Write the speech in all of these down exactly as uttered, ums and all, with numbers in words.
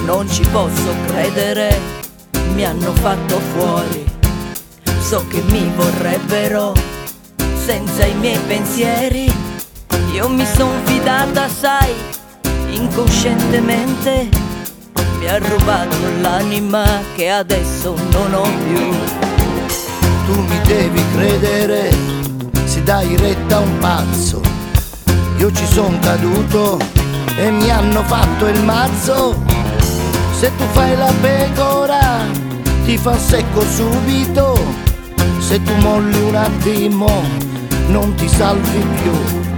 Non ci posso credere, mi hanno fatto fuori. So che mi vorrebbero senza i miei pensieri. Io mi son fidata, sai, incoscientemente. Mi ha rubato l'anima che adesso non ho più. Tu mi devi credere, se dai retta a un pazzo. Io ci son caduto e mi hanno fatto il mazzo. Se tu fai la pecora ti fa secco subito. Se tu molli un attimo non ti salvi più.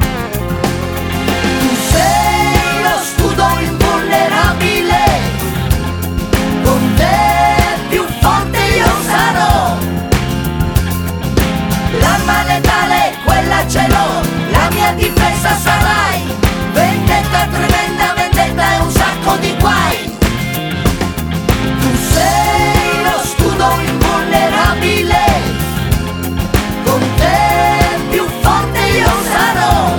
Tu sei lo scudo invulnerabile, con te più forte io sarò. L'arma letale, quella ce l'ho, la mia difesa sarai. Vendetta tremenda, vendetta e un sacco di guai. Tu sei lo scudo invulnerabile, con te più forte io sarò.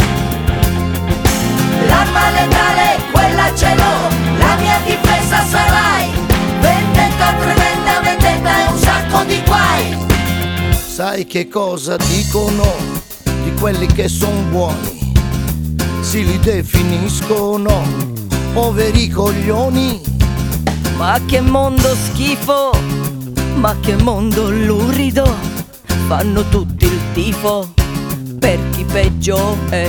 L'arma letale, quella ce l'ho, la mia difesa sarai. Vendetta tremenda, vendetta e un sacco di guai. Sai che cosa dicono di quelli che son buoni? Si li definiscono poveri coglioni. Ma che mondo schifo, ma che mondo lurido. Fanno tutti il tifo per chi peggio è.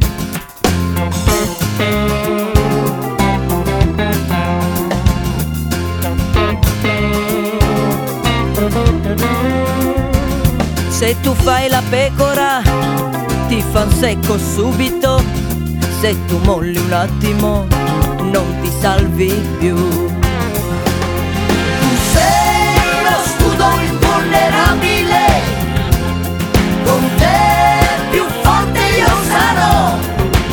Se tu fai la pecora ti fan secco subito. Se tu molli un attimo non ti salvi più. Tu sei lo scudo invulnerabile, con te più forte io sarò.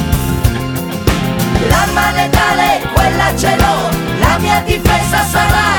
L'arma letale, quella ce l'ho, la mia difesa sarà.